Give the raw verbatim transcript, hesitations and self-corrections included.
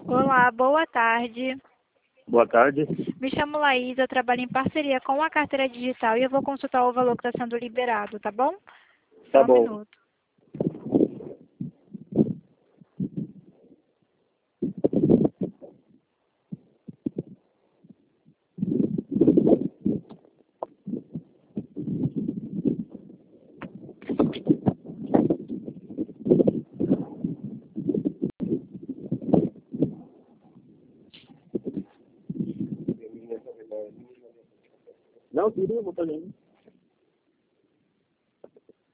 Olá, boa tarde. Boa tarde. Me chamo Laís, eu trabalho em parceria com a carteira digital e eu vou consultar o valor que está sendo liberado, tá bom? Tá Só um bom. minuto. Não, queria botar ali.